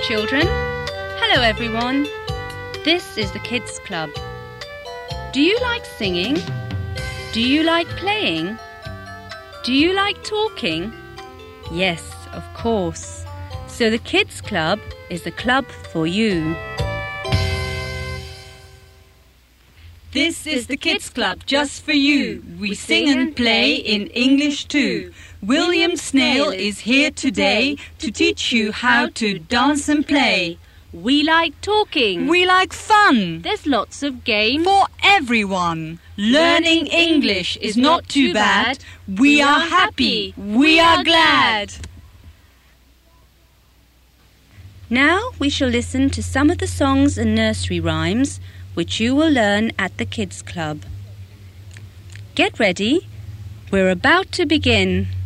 children. Hello, everyone. This is the Kids Club. Do you like singing? Do you like playing? Do you like talking? Yes, of course. So the Kids Club is the club for you. This is the Kids Club just for you. We sing and play in English too. William Snail is here today to teach you how to dance and play. We like talking. We like fun. There's lots of games For everyone. Learning English is not too bad. We are happy. We are glad. Now we shall listen to some of the songs and nursery rhymes which you will learn at the Kids Club. Get ready. We're about to begin.